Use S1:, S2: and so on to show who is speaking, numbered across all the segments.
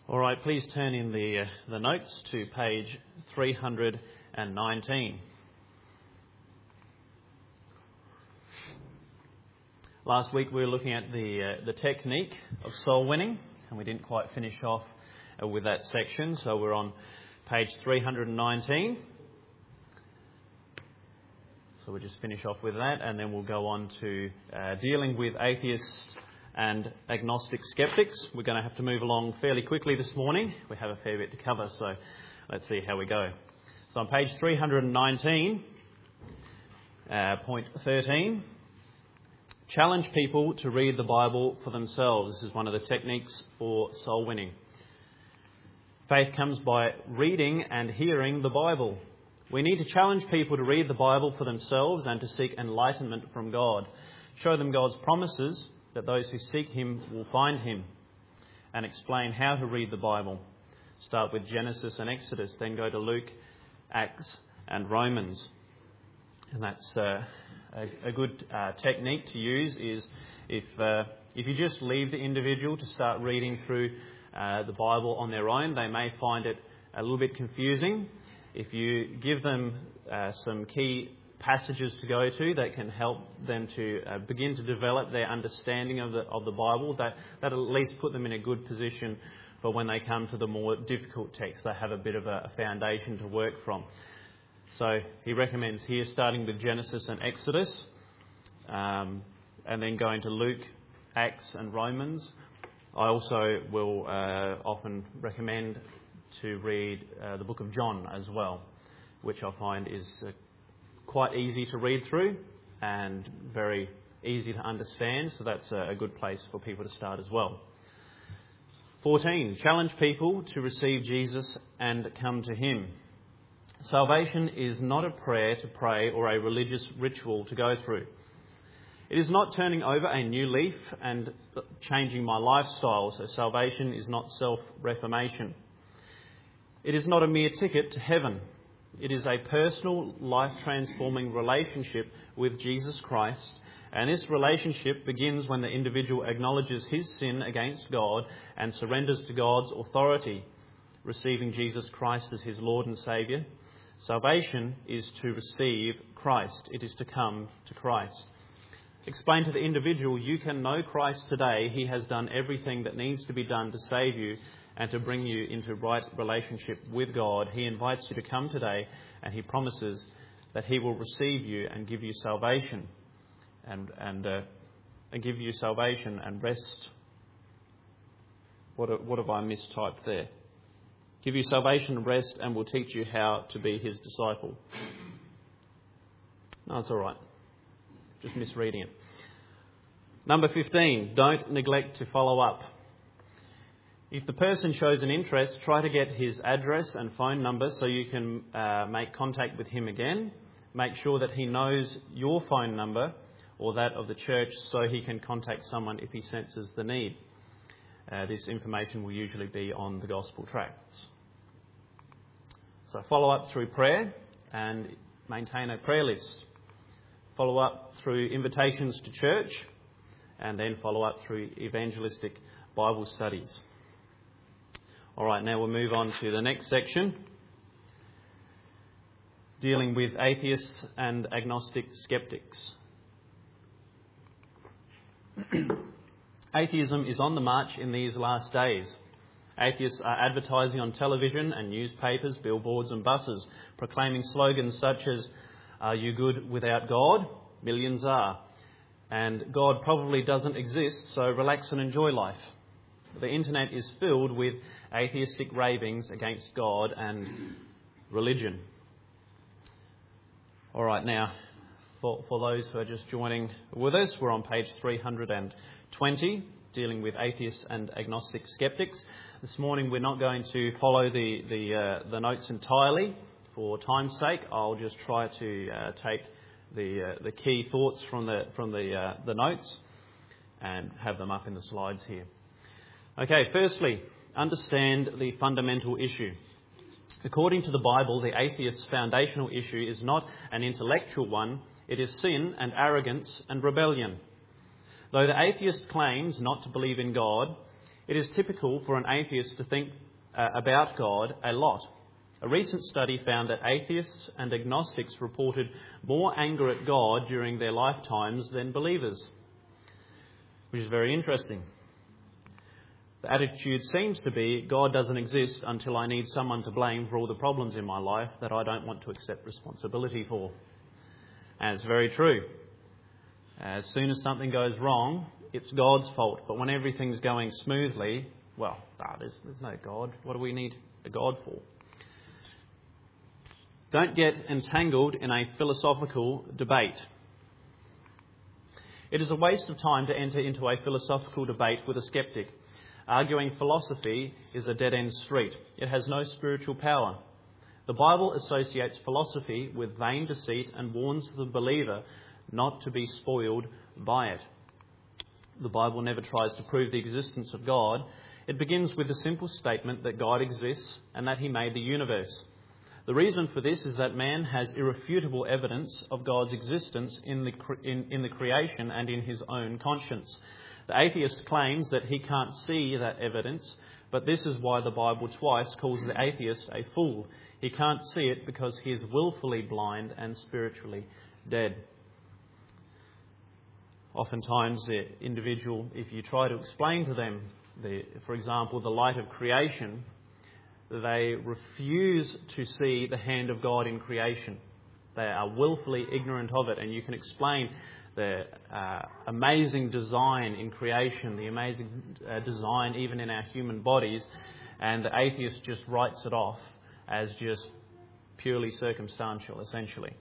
S1: All right, please turn in the notes to page 319. Last week we were looking at the technique of soul winning, and we didn't quite finish off with that section, so we're on page 319. So we'll just finish off with that, and then we'll go on to dealing with atheists and agnostic skeptics. We're going to have to move along fairly quickly this morning. We have a fair bit to cover, so let's see how we go. So on page 319, point 13, challenge people to read the Bible for themselves. This is one of the techniques for soul winning. Faith comes by reading and hearing the Bible. We need to challenge people to read the Bible for themselves and to seek enlightenment from God. Show them God's promises that those who seek Him will find Him, and explain how to read the Bible. Start with Genesis and Exodus, then go to Luke, Acts and Romans. And that's a good technique to use is if you just leave the individual to start reading through the Bible on their own, they may find it a little bit confusing. If you give them some key passages to go to that can help them to begin to develop their understanding of the Bible, that'll at least put them in a good position for when they come to the more difficult texts. They have a bit of a foundation to work from. So he recommends here starting with Genesis and Exodus, and then going to Luke, Acts and Romans. I also will often recommend to read the book of John as well, which I find is quite easy to read through and very easy to understand, so that's a good place for people to start as well. 14. Challenge people to receive Jesus and come to Him. Salvation is not a prayer to pray or a religious ritual to go through. It is not turning over a new leaf and changing my lifestyle, so salvation is not self-reformation. It is not a mere ticket to heaven. It is a personal, life-transforming relationship with Jesus Christ, and this relationship begins when the individual acknowledges his sin against God and surrenders to God's authority, receiving Jesus Christ as his Lord and Saviour. Salvation is to receive Christ. It is to come to Christ. Explain to the individual, you can know Christ today. He has done everything that needs to be done to save you and to bring you into right relationship with God. He invites you to come today, and He promises that He will receive you and give you salvation, and give you salvation and rest. What have I mistyped there? Give you salvation and rest, and will teach you how to be His disciple. No, it's all right. Just misreading it. Number 15, don't neglect to follow up. If the person shows an interest, try to get his address and phone number so you can make contact with him again. Make sure that he knows your phone number or that of the church so he can contact someone if he senses the need. This information will usually be on the gospel tracts. So follow up through prayer and maintain a prayer list. Follow up through invitations to church, and then follow up through evangelistic Bible studies. All right, now we'll move on to the next section, dealing with atheists and agnostic skeptics. Atheism is on the march in these last days. Atheists are advertising on television and newspapers, billboards and buses, proclaiming slogans such as, "Are you good without God? Millions are." And "God probably doesn't exist, so relax and enjoy life." The internet is filled with atheistic ravings against God and religion. All right, now, for those who are just joining with us, we're on page 320, dealing with atheists and agnostic skeptics. This morning we're not going to follow the notes entirely. For time's sake, I'll just try to take the key thoughts from the notes and have them up in the slides here. Okay, firstly, understand the fundamental issue. According to the Bible, the atheist's foundational issue is not an intellectual one, it is sin and arrogance and rebellion. Though the atheist claims not to believe in God, It is typical for an atheist to think about God a lot. A recent study found that atheists and agnostics reported more anger at God during their lifetimes than believers, which is very interesting. The attitude seems to be, God doesn't exist until I need someone to blame for all the problems in my life that I don't want to accept responsibility for. And it's very true. As soon as something goes wrong, it's God's fault. But when everything's going smoothly, well, there's no God. What do we need a God for? Don't get entangled in a philosophical debate. It is a waste of time to enter into a philosophical debate with a skeptic. Arguing philosophy is a dead-end street. It has no spiritual power. The Bible associates philosophy with vain deceit and warns the believer not to be spoiled by it. The Bible never tries to prove the existence of God. It begins with the simple statement that God exists and that he made the universe. The reason for this is that man has irrefutable evidence of God's existence in the creation and in his own conscience. The atheist claims that he can't see that evidence, but this is why the Bible twice calls the atheist a fool. He can't see it because he is willfully blind and spiritually dead. Oftentimes the individual, if you try to explain to them, for example, the light of creation, they refuse to see the hand of God in creation. They are willfully ignorant of it, and you can explain the amazing design in creation, the amazing design even in our human bodies, and the atheist just writes it off as just purely circumstantial, essentially.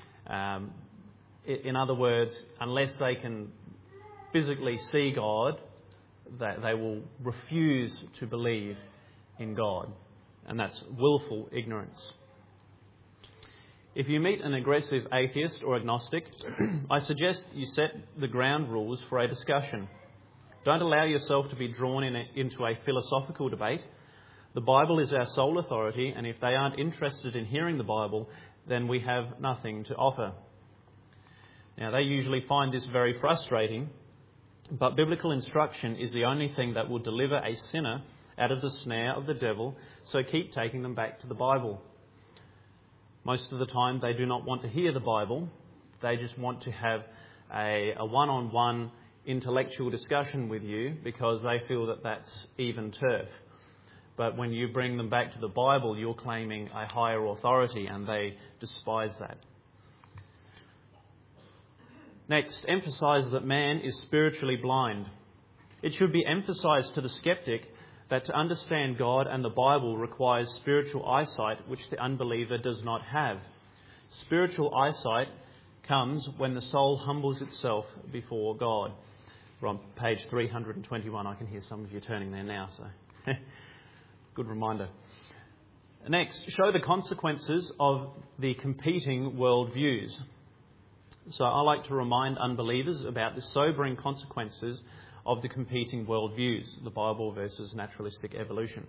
S1: In other words, unless they can physically see God, they will refuse to believe in God. And that's willful ignorance. If you meet an aggressive atheist or agnostic, I suggest you set the ground rules for a discussion. Don't allow yourself to be drawn into a philosophical debate. The Bible is our sole authority, and if they aren't interested in hearing the Bible, then we have nothing to offer. Now, they usually find this very frustrating, but biblical instruction is the only thing that will deliver a sinner out of the snare of the devil, so keep taking them back to the Bible. Most of the time they do not want to hear the Bible, they just want to have a one-on-one intellectual discussion with you because they feel that that's even turf. But when you bring them back to the Bible, you're claiming a higher authority and they despise that. Next, emphasise that man is spiritually blind. It should be emphasised to the skeptic that to understand God and the Bible requires spiritual eyesight, which the unbeliever does not have. Spiritual eyesight comes when the soul humbles itself before God. We're on page 321. I can hear some of you turning there now, so good reminder. Next, show the consequences of the competing worldviews. So I like to remind unbelievers about the sobering consequences of the competing worldviews, the Bible versus naturalistic evolution.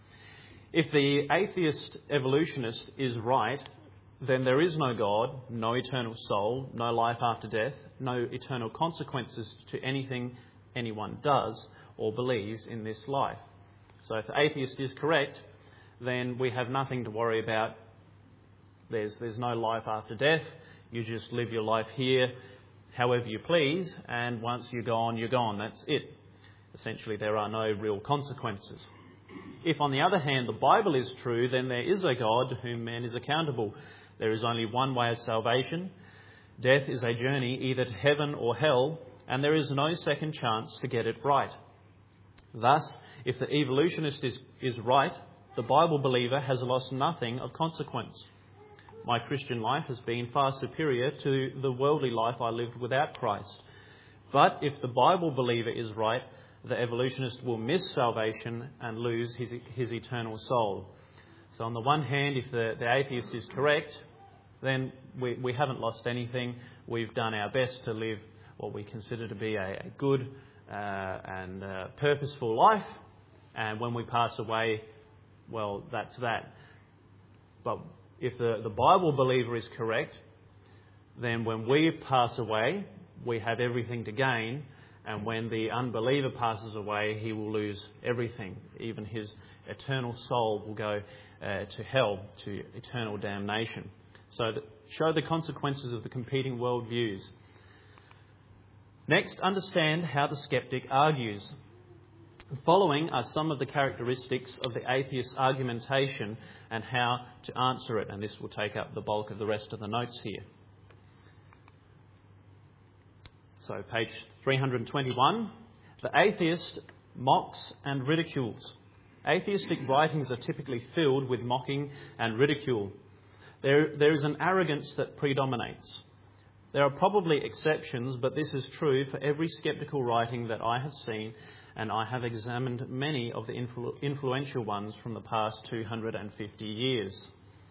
S1: If the atheist evolutionist is right, then there is no God, no eternal soul, no life after death, no eternal consequences to anything anyone does or believes in this life. So if the atheist is correct, then we have nothing to worry about. There's no life after death. You just live your life here however you please, and once you're gone, you're gone. That's it. Essentially, there are no real consequences. If, on the other hand, the Bible is true, then there is a God to whom man is accountable. There is only one way of salvation. Death is a journey either to heaven or hell, and there is no second chance to get it right. Thus, if the evolutionist is right, the Bible believer has lost nothing of consequence. My Christian life has been far superior to the worldly life I lived without Christ. But if the Bible believer is right, the evolutionist will miss salvation and lose his eternal soul. So on the one hand, if the atheist is correct, then we haven't lost anything. We've done our best to live what we consider to be a good and purposeful life. And when we pass away, well, that's that. But if the Bible believer is correct, then when we pass away, we have everything to gain And when the unbeliever passes away, he will lose everything. Even his eternal soul will go to hell, to eternal damnation. So show the consequences of the competing worldviews. Next, understand how the skeptic argues. Following are some of the characteristics of the atheist's argumentation and how to answer it. And this will take up the bulk of the rest of the notes here. So page 321. The atheist mocks and ridicules. Atheistic writings are typically filled with mocking and ridicule. There is an arrogance that predominates. There are probably exceptions, but this is true for every sceptical writing that I have seen, and I have examined many of the influential ones from the past 250 years.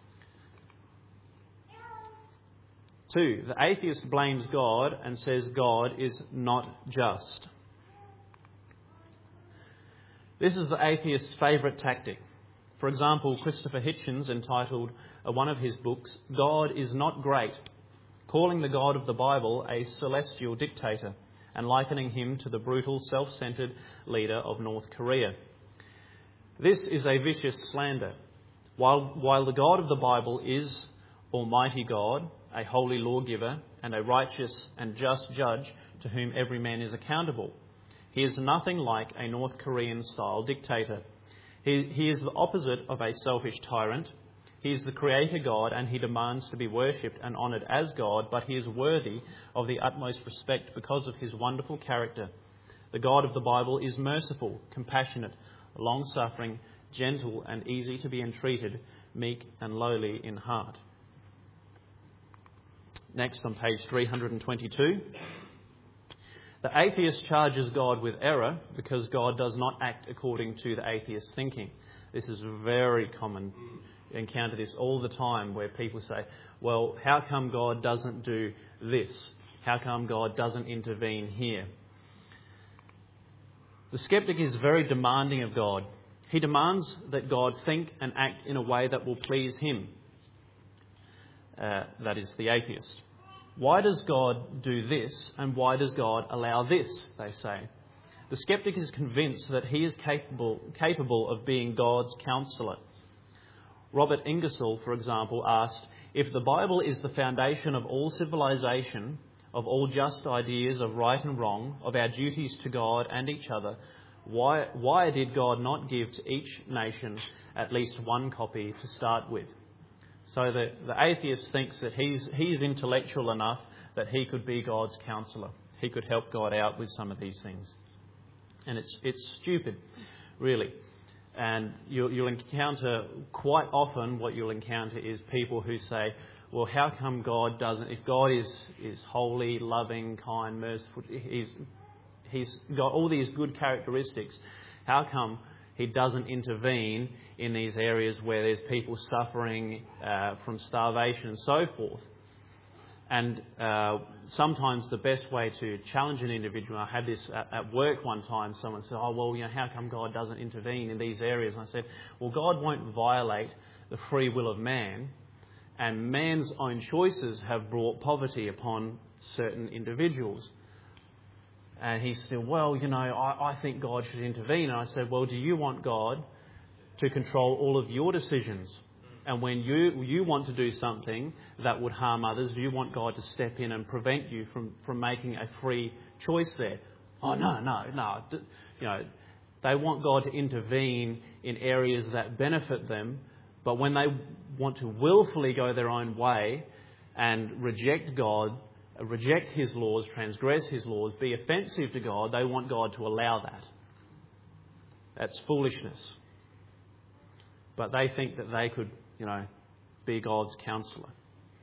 S1: 2. The atheist blames God and says God is not just. This is the atheist's favourite tactic. For example, Christopher Hitchens entitled one of his books, God is Not Great, calling the God of the Bible a celestial dictator and likening him to the brutal, self-centred leader of North Korea. This is a vicious slander. While the God of the Bible is Almighty God, a holy lawgiver and a righteous and just judge to whom every man is accountable, he is nothing like a North Korean-style dictator. He is the opposite of a selfish tyrant. He is the Creator God, and he demands to be worshipped and honoured as God, but he is worthy of the utmost respect because of his wonderful character. The God of the Bible is merciful, compassionate, long-suffering, gentle and easy to be entreated, meek and lowly in heart. Next on page 322. The atheist charges God with error because God does not act according to the atheist's thinking. This is very common. You encounter this all the time where people say, well, how come God doesn't do this? How come God doesn't intervene here? The skeptic is very demanding of God. He demands that God think and act in a way that will please him. That is the atheist. Why does God do this and why does God allow this, they say. The skeptic is convinced that he is capable of being God's counsellor. Robert Ingersoll, for example, asked, if the Bible is the foundation of all civilization, of all just ideas of right and wrong, of our duties to God and each other, why did God not give to each nation at least one copy to start with? So the atheist thinks that he's intellectual enough that he could be God's counsellor. He could help God out with some of these things. And it's stupid, really. And you'll encounter, quite often what you'll encounter is people who say, well, how come God doesn't, if God is holy, loving, kind, merciful, he's got all these good characteristics, how come he doesn't intervene in these areas where there's people suffering from starvation and so forth? And sometimes the best way to challenge an individual, I had this at work one time, someone said, oh, well, how come God doesn't intervene in these areas? And I said, well, God won't violate the free will of man, and man's own choices have brought poverty upon certain individuals. And he said, well, I think God should intervene. And I said, well, do you want God to control all of your decisions? And when you want to do something that would harm others, do you want God to step in and prevent you from making a free choice there? Oh, no. They want God to intervene in areas that benefit them, but when they want to willfully go their own way and reject God, reject his laws, transgress his laws, be offensive to God, they want God to allow that. That's foolishness. But they think that they could, be God's counsellor.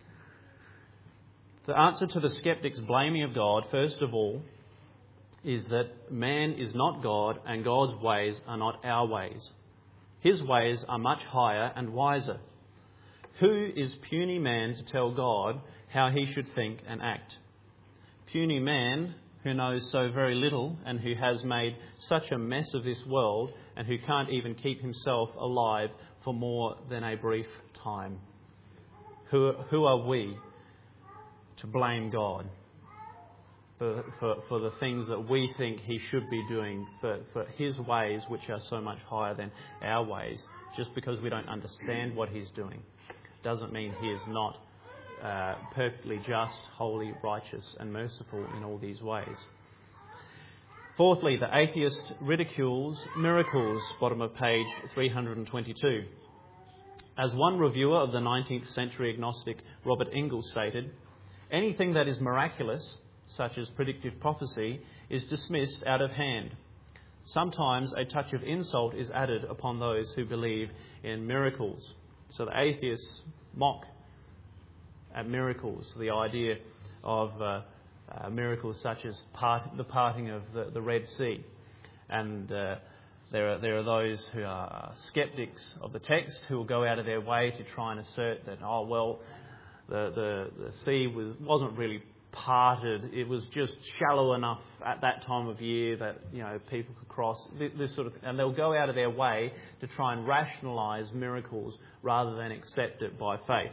S1: The answer to the skeptic's blaming of God, first of all, is that man is not God and God's ways are not our ways. His ways are much higher and wiser. Who is puny man to tell God how he should think and act? Puny man who knows so very little and who has made such a mess of this world and who can't even keep himself alive for more than a brief time. Who are we to blame God? for the things that we think he should be doing, for his ways which are so much higher than our ways. Just because we don't understand what he's doing doesn't mean he is not perfectly just, holy, righteous and merciful in all these ways. Fourthly, the atheist ridicules miracles, bottom of page 322. As one reviewer of the 19th century agnostic Robert Ingalls stated, anything that is miraculous, such as predictive prophecy, is dismissed out of hand. Sometimes a touch of insult is added upon those who believe in miracles. So the atheists mock at miracles, the idea of miracles such as the parting of the Red Sea. And there are those who are skeptics of the text who will go out of their way to try and assert that, the sea wasn't really parted. It was just shallow enough at that time of year that people could cross. This sort of, and they'll go out of their way to try and rationalise miracles rather than accept it by faith.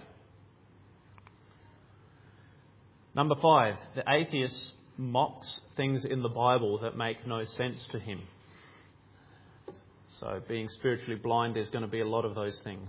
S1: Number 5, the atheist mocks things in the Bible that make no sense to him. So being spiritually blind, there's going to be a lot of those things.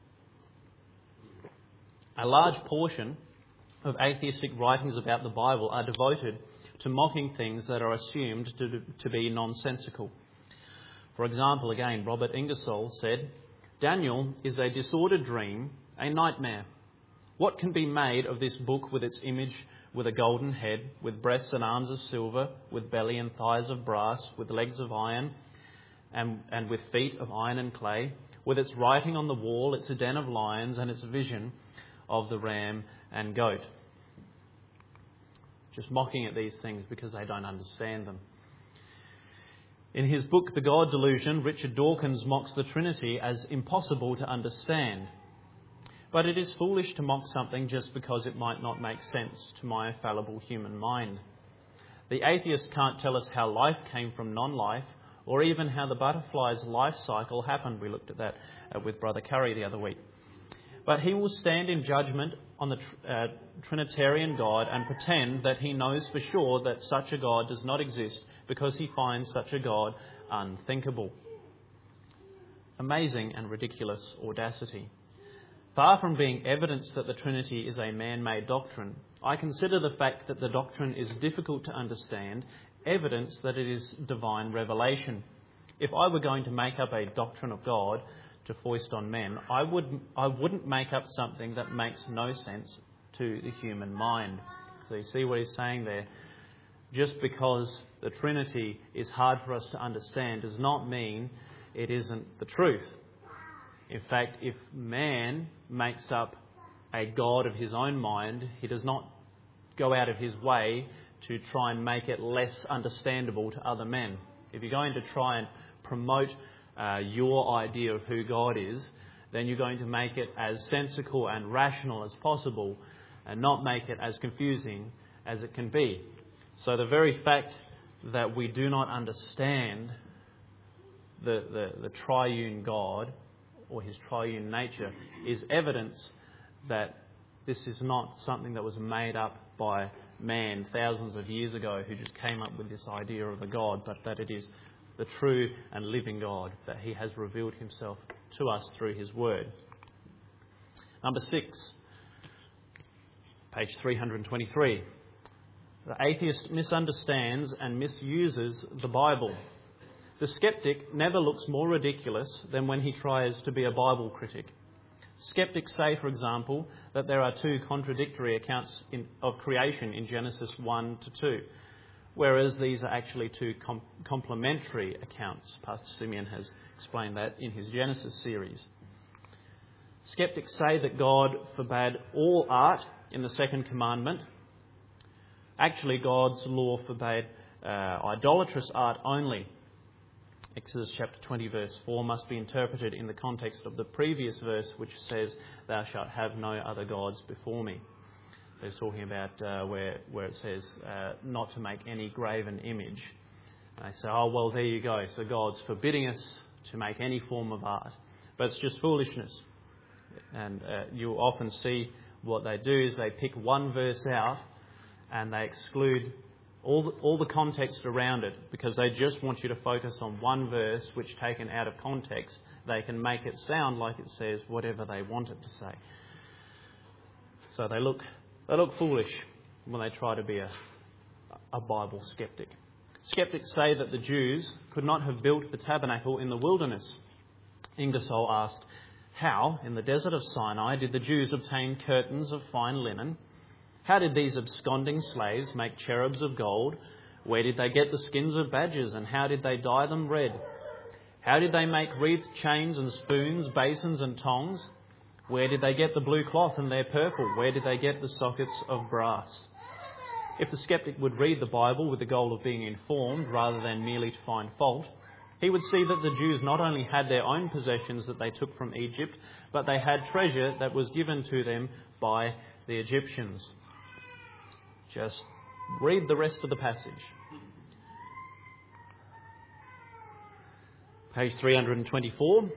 S1: A large portion of atheistic writings about the Bible are devoted to mocking things that are assumed to be nonsensical. For example, again, Robert Ingersoll said, Daniel is a disordered dream, a nightmare. What can be made of this book with its image with a golden head, with breasts and arms of silver, with belly and thighs of brass, with legs of iron, and with feet of iron and clay, with its writing on the wall, its den of lions, and its vision of the ram and goat? Just mocking at these things because they don't understand them. In his book, The God Delusion, Richard Dawkins mocks the Trinity as impossible to understand. But it is foolish to mock something just because it might not make sense to my fallible human mind. The atheist can't tell us how life came from non-life, or even how the butterfly's life cycle happened. We looked at that with Brother Curry the other week. But he will stand in judgment on the Trinitarian God and pretend that he knows for sure that such a God does not exist because he finds such a God unthinkable. Amazing and ridiculous audacity. Far from being evidence that the Trinity is a man-made doctrine, I consider the fact that the doctrine is difficult to understand evidence that it is divine revelation. If I were going to make up a doctrine of God to foist on men, I wouldn't make up something that makes no sense to the human mind. So you see what he's saying there. Just because the Trinity is hard for us to understand does not mean it isn't the truth. In fact, if man makes up a God of his own mind, he does not go out of his way to try and make it less understandable to other men. If you're going to try and promote your idea of who God is, then you're going to make it as sensical and rational as possible and not make it as confusing as it can be. So the very fact that we do not understand the triune God or his triune nature is evidence that this is not something that was made up by man thousands of years ago who just came up with this idea of a God, but that it is the true and living God, that he has revealed himself to us through his word. Number 6, page 323. The atheist misunderstands and misuses the Bible. The skeptic never looks more ridiculous than when he tries to be a Bible critic. Skeptics say, for example, that there are 2 contradictory accounts of creation in Genesis 1 to 2, whereas these are actually 2 complementary accounts. Pastor Simeon has explained that in his Genesis series. Skeptics say that God forbade all art in the second commandment. Actually, God's law forbade idolatrous art only. Exodus chapter 20 verse 4 must be interpreted in the context of the previous verse which says, "Thou shalt have no other gods before me." So he's talking about where it says not to make any graven image. And they say, oh, well, there you go. So God's forbidding us to make any form of art. But it's just foolishness. And you'll often see what they do is they pick one verse out and they exclude all the context around it, because they just want you to focus on one verse, which taken out of context, they can make it sound like it says whatever they want it to say. So they look foolish when they try to be a Bible skeptic. Skeptics say that the Jews could not have built the tabernacle in the wilderness. Ingersoll asked, how, in the desert of Sinai, did the Jews obtain curtains of fine linen? How did these absconding slaves make cherubs of gold? Where did they get the skins of badgers, and how did they dye them red? How did they make wreathed chains and spoons, basins and tongs? Where did they get the blue cloth and their purple? Where did they get the sockets of brass? If the skeptic would read the Bible with the goal of being informed rather than merely to find fault, he would see that the Jews not only had their own possessions that they took from Egypt, but they had treasure that was given to them by the Egyptians. Just read the rest of the passage. Page 324.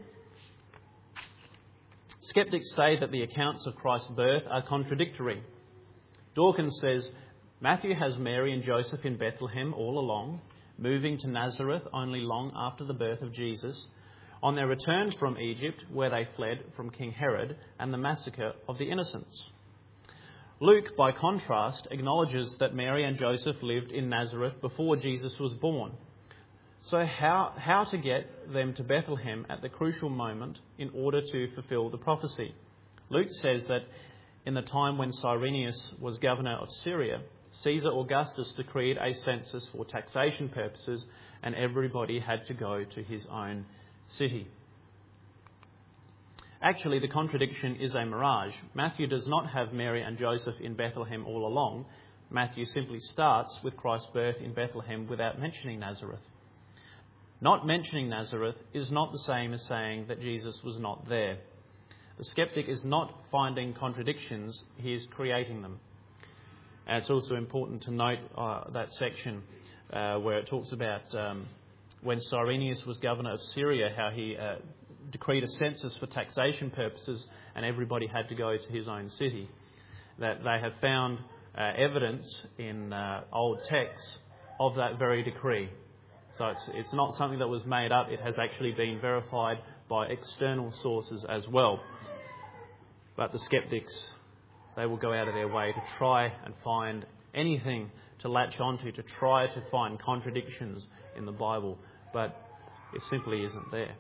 S1: Skeptics say that the accounts of Christ's birth are contradictory. Dawkins says, Matthew has Mary and Joseph in Bethlehem all along, moving to Nazareth only long after the birth of Jesus, on their return from Egypt, where they fled from King Herod and the massacre of the innocents. Luke, by contrast, acknowledges that Mary and Joseph lived in Nazareth before Jesus was born. So how to get them to Bethlehem at the crucial moment in order to fulfill the prophecy? Luke says that in the time when Cyrenius was governor of Syria, Caesar Augustus decreed a census for taxation purposes, and everybody had to go to his own city. Actually, the contradiction is a mirage. Matthew does not have Mary and Joseph in Bethlehem all along. Matthew simply starts with Christ's birth in Bethlehem without mentioning Nazareth. Not mentioning Nazareth is not the same as saying that Jesus was not there. The skeptic is not finding contradictions, he is creating them. And it's also important to note that section where it talks about when Cyrenius was governor of Syria, how he decreed a census for taxation purposes and everybody had to go to his own city. That they have found evidence in old texts of that very decree. So it's not something that was made up, it has actually been verified by external sources as well. But the skeptics, they will go out of their way to try and find anything to latch onto, to try to find contradictions in the Bible, but it simply isn't there.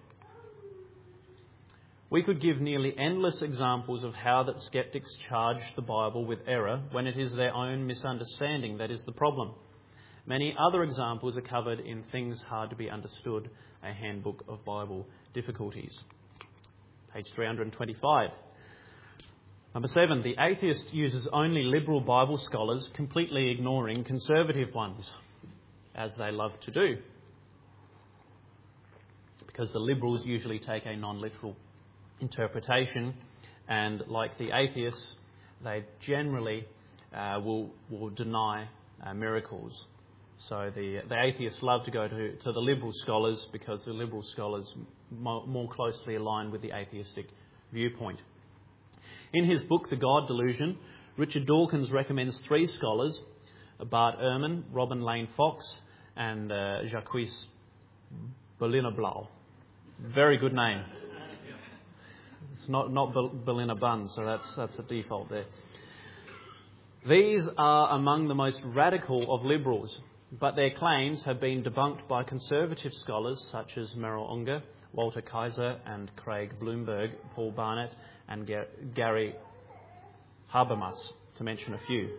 S1: We could give nearly endless examples of how that skeptics charge the Bible with error when it is their own misunderstanding that is the problem. Many other examples are covered in Things Hard to Be Understood, a handbook of Bible difficulties. Page 325. Number 7, the atheist uses only liberal Bible scholars, completely ignoring conservative ones, as they love to do. Because the liberals usually take a non-literal interpretation, and like the atheists, they generally will deny miracles. So the atheists love to go to the liberal scholars because the liberal scholars more closely align with the atheistic viewpoint. In his book, The God Delusion, Richard Dawkins recommends 3 scholars, Bart Ehrman, Robin Lane Fox, and Jacques Berliner-Blau. Very good name. It's not Berliner Bun, so that's a default there. These are among the most radical of liberals, but their claims have been debunked by conservative scholars such as Merrill Unger, Walter Kaiser and Craig Bloomberg, Paul Barnett and Gary Habermas, to mention a few.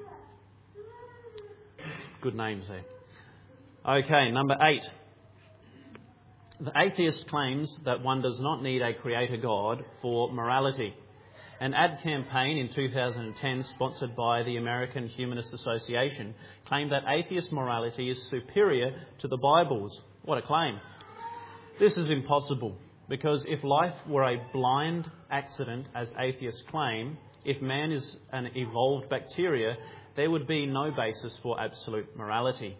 S1: Good names there. Okay, number 8. The atheist claims that one does not need a creator God for morality. An ad campaign in 2010 sponsored by the American Humanist Association claimed that atheist morality is superior to the Bible's. What a claim. This is impossible, because if life were a blind accident, as atheists claim, if man is an evolved bacteria, there would be no basis for absolute morality.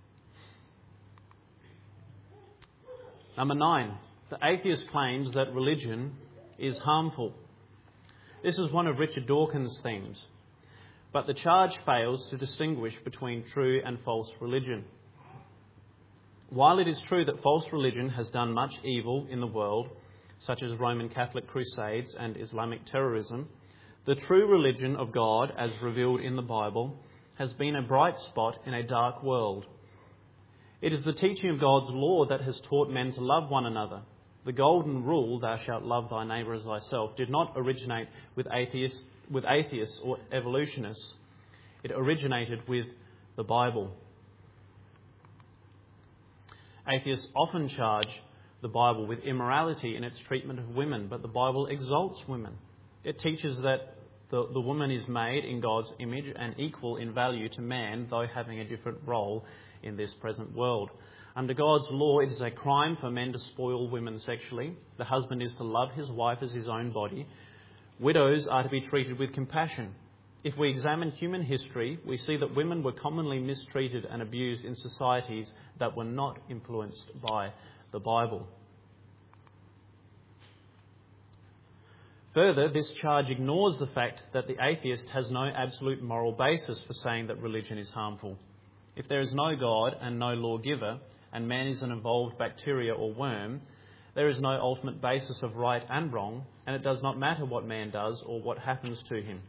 S1: Number 9. The atheist claims that religion is harmful. This is one of Richard Dawkins' themes. But the charge fails to distinguish between true and false religion. While it is true that false religion has done much evil in the world, such as Roman Catholic crusades and Islamic terrorism, the true religion of God, as revealed in the Bible, has been a bright spot in a dark world. It is the teaching of God's law that has taught men to love one another. The golden rule, thou shalt love thy neighbour as thyself, did not originate with atheists or evolutionists. It originated with the Bible. Atheists often charge the Bible with immorality in its treatment of women, but the Bible exalts women. It teaches that the woman is made in God's image and equal in value to man, though having a different role in this present world. Under God's law, it is a crime for men to spoil women sexually. The husband is to love his wife as his own body. Widows are to be treated with compassion. If we examine human history, we see that women were commonly mistreated and abused in societies that were not influenced by the Bible. Further, this charge ignores the fact that the atheist has no absolute moral basis for saying that religion is harmful. If there is no God and no lawgiver, and man is an evolved bacteria or worm, there is no ultimate basis of right and wrong, and it does not matter what man does or what happens to him.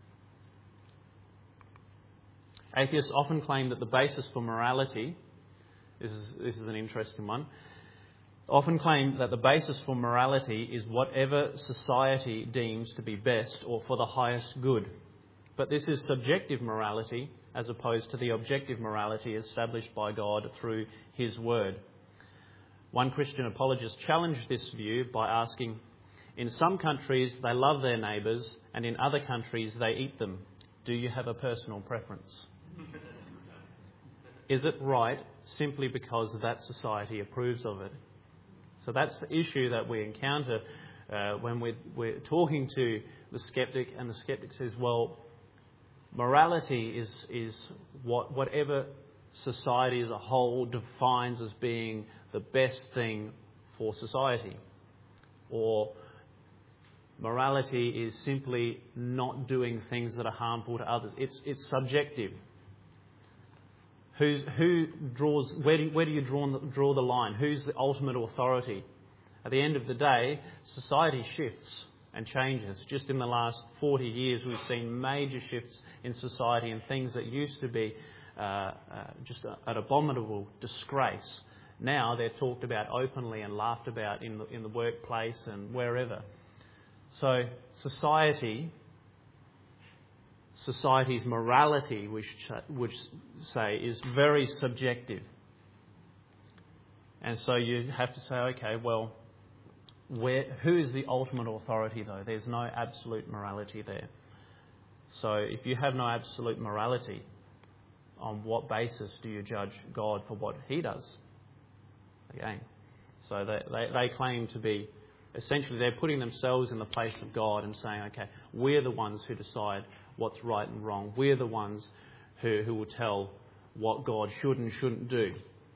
S1: Atheists often claim that the basis for morality, this is an interesting one, often claim that the basis for morality is whatever society deems to be best or for the highest good. But this is subjective morality as opposed to the objective morality established by God through His Word. One Christian apologist challenged this view by asking, in some countries they love their neighbours and in other countries they eat them. Do you have a personal preference? Is it right simply because that society approves of it? So that's the issue that we encounter when we're talking to the skeptic, and the skeptic says, well, morality is whatever society as a whole defines as being the best thing for society. Or morality is simply not doing things that are harmful to others. It's subjective. Where do you draw the line? Who's the ultimate authority? At the end of the day, society shifts and changes. Just in the last 40 years, we've seen major shifts in society, and things that used to be just an abominable disgrace. Now they're talked about openly and laughed about in the workplace and wherever. So society's morality, we would say, is very subjective. And so you have to say, okay, well, who is the ultimate authority, though? There's no absolute morality there. So if you have no absolute morality, on what basis do you judge God for what He does? Again, so they claim to be, essentially they're putting themselves in the place of God and saying, okay, we're the ones who decide what's right and wrong. We're the ones who will tell what God should and shouldn't do.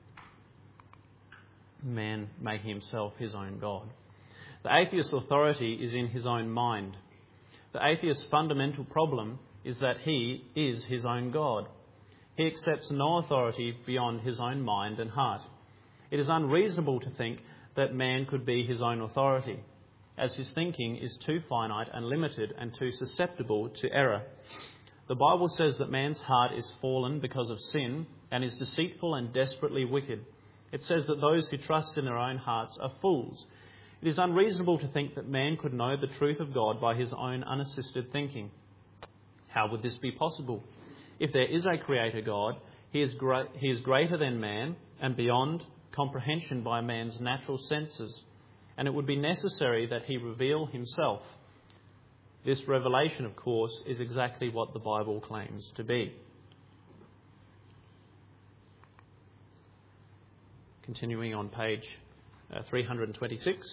S1: Man making himself his own God. The atheist's authority is in his own mind. The atheist's fundamental problem is that he is his own God. He accepts no authority beyond his own mind and heart. It is unreasonable to think that man could be his own authority, as his thinking is too finite and limited and too susceptible to error. The Bible says that man's heart is fallen because of sin and is deceitful and desperately wicked. It says that those who trust in their own hearts are fools. It is unreasonable to think that man could know the truth of God by his own unassisted thinking. How would this be possible? If there is a Creator God, He is greater than man and beyond comprehension by man's natural senses, and it would be necessary that He reveal Himself. This revelation, of course, is exactly what the Bible claims to be. Continuing on page 326.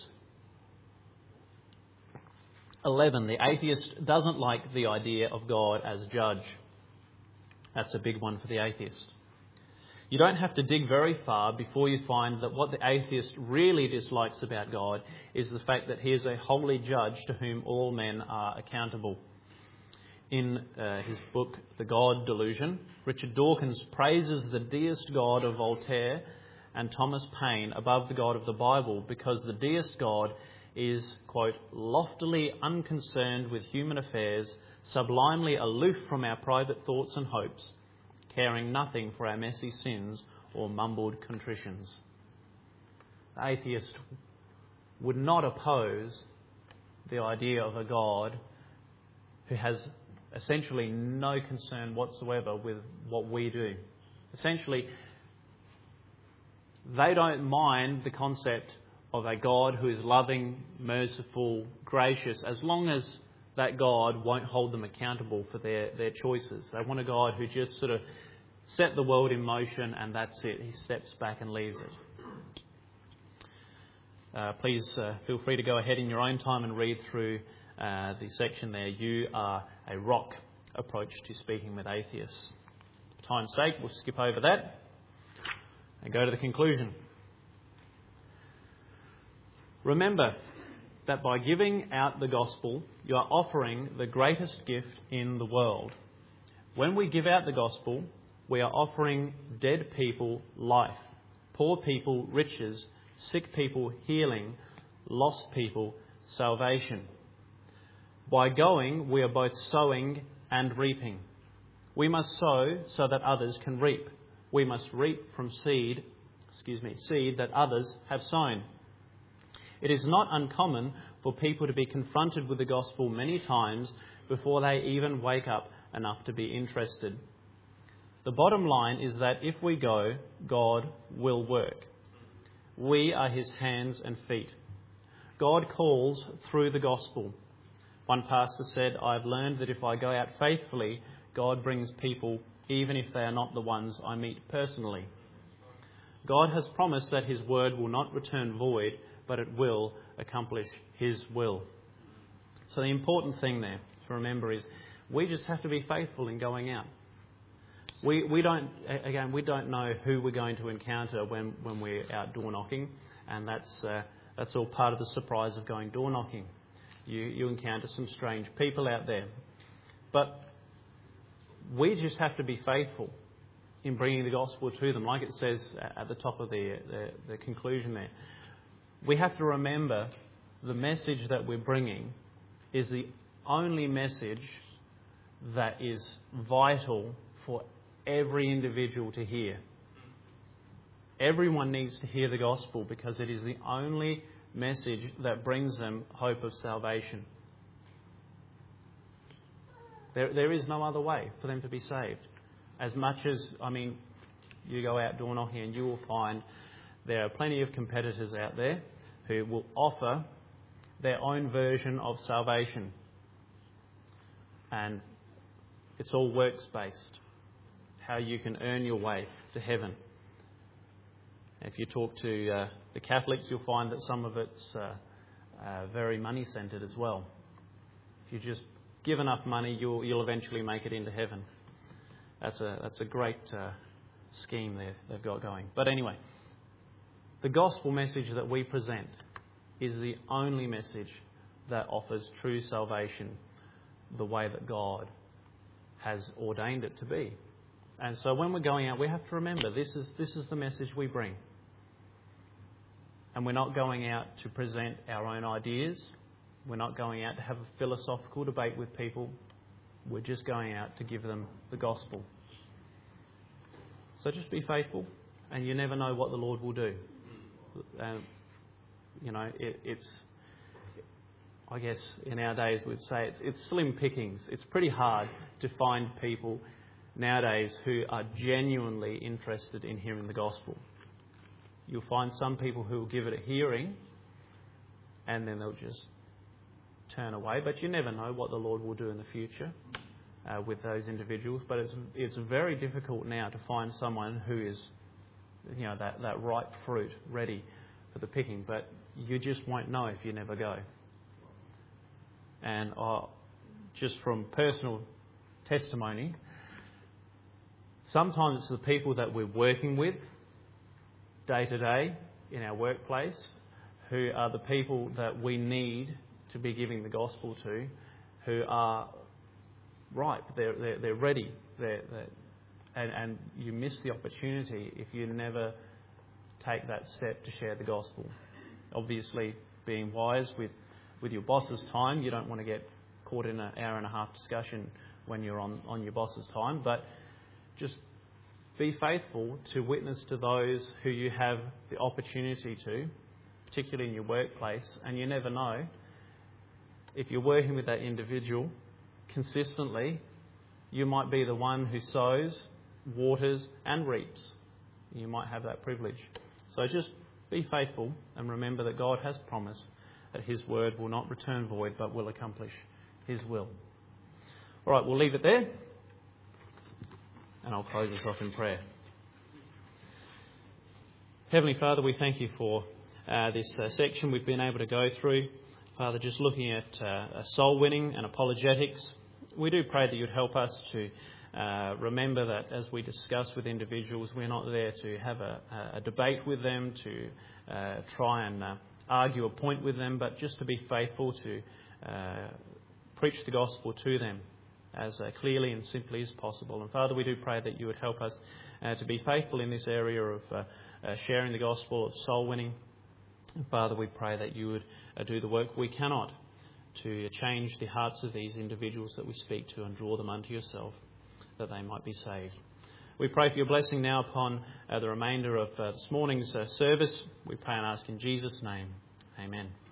S1: 11. The atheist doesn't like the idea of God as judge. That's a big one for the atheist. You don't have to dig very far before you find that what the atheist really dislikes about God is the fact that He is a holy judge to whom all men are accountable. In his book, The God Delusion, Richard Dawkins praises the deist God of Voltaire and Thomas Paine above the God of the Bible because the deist God is, quote, loftily unconcerned with human affairs, sublimely aloof from our private thoughts and hopes, caring nothing for our messy sins or mumbled contritions. The atheist would not oppose the idea of a God who has essentially no concern whatsoever with what we do. Essentially, they don't mind the concept of a God who is loving, merciful, gracious, as long as that God won't hold them accountable for their choices. They want a God who just sort of set the world in motion and that's it. He steps back and leaves it. Please feel free to go ahead in your own time and read through the section there. You are a rock approach to speaking with atheists. For time's sake, we'll skip over that and go to the conclusion. Remember that by giving out the gospel, you are offering the greatest gift in the world. When we give out the gospel, we are offering dead people life, poor people riches, sick people healing, lost people salvation. By going, we are both sowing and reaping. We must sow so that others can reap. We must reap from seed that others have sown. It is not uncommon for people to be confronted with the gospel many times before they even wake up enough to be interested. The bottom line is that if we go, God will work. We are his hands and feet. God calls through the gospel. One pastor said, I've learned that if I go out faithfully, God brings people even if they are not the ones I meet personally. God has promised that his word will not return void, but it will accomplish his will. So the important thing there to remember is we just have to be faithful in going out. We don't know who we're going to encounter when we're out door knocking, and that's all part of the surprise of going door knocking. You encounter some strange people out there. But we just have to be faithful in bringing the gospel to them, like it says at the top of the conclusion there. We have to remember the message that we're bringing is the only message that is vital for every individual to hear. Everyone needs to hear the gospel because it is the only message that brings them hope of salvation. There is no other way for them to be saved. As much as, you go out door knocking and you will find there are plenty of competitors out there who will offer their own version of salvation. And it's all works-based. How you can earn your way to heaven. If you talk to the Catholics, you'll find that some of it's very money-centred as well. If you just give enough money, you'll eventually make it into heaven. That's a great scheme they've got going. But anyway, the gospel message that we present is the only message that offers true salvation the way that God has ordained it to be. And so when we're going out, we have to remember this is the message we bring. And we're not going out to present our own ideas. We're not going out to have a philosophical debate with people. We're just going out to give them the gospel. So just be faithful, and you never know what the Lord will do. It's I guess in our days we'd say it's slim pickings. It's pretty hard to find people nowadays who are genuinely interested in hearing the gospel. You'll find some people who will give it a hearing and then they'll just turn away. But you never know what the Lord will do in the future with those individuals. But it's very difficult now to find someone who is, that ripe fruit ready for the picking. But you just won't know if you never go. And just from personal testimony, sometimes it's the people that we're working with day to day in our workplace who are the people that we need to be giving the gospel to, who are ripe, they're ready, and you miss the opportunity if you never take that step to share the gospel. Obviously, being wise with your boss's time, you don't want to get caught in an hour and a half discussion when you're on your boss's time, but just be faithful to witness to those who you have the opportunity to, particularly in your workplace, and you never know, if you're working with that individual consistently, you might be the one who sows, waters and reaps. You might have that privilege. So just be faithful and remember that God has promised that His word will not return void but will accomplish His will. All right, we'll leave it there and I'll close us off in prayer. Heavenly Father, we thank you for this section we've been able to go through. Father, just looking at soul winning and apologetics, we do pray that you'd help us to remember that as we discuss with individuals, we're not there to have a debate with them, to try and argue a point with them, but just to be faithful to preach the gospel to them as clearly and simply as possible. And Father, we do pray that you would help us to be faithful in this area of sharing the gospel, of soul winning. And Father, we pray that you would do the work we cannot to change the hearts of these individuals that we speak to and draw them unto yourself, that they might be saved. We pray for your blessing now upon the remainder of this morning's service. We pray and ask in Jesus' name. Amen.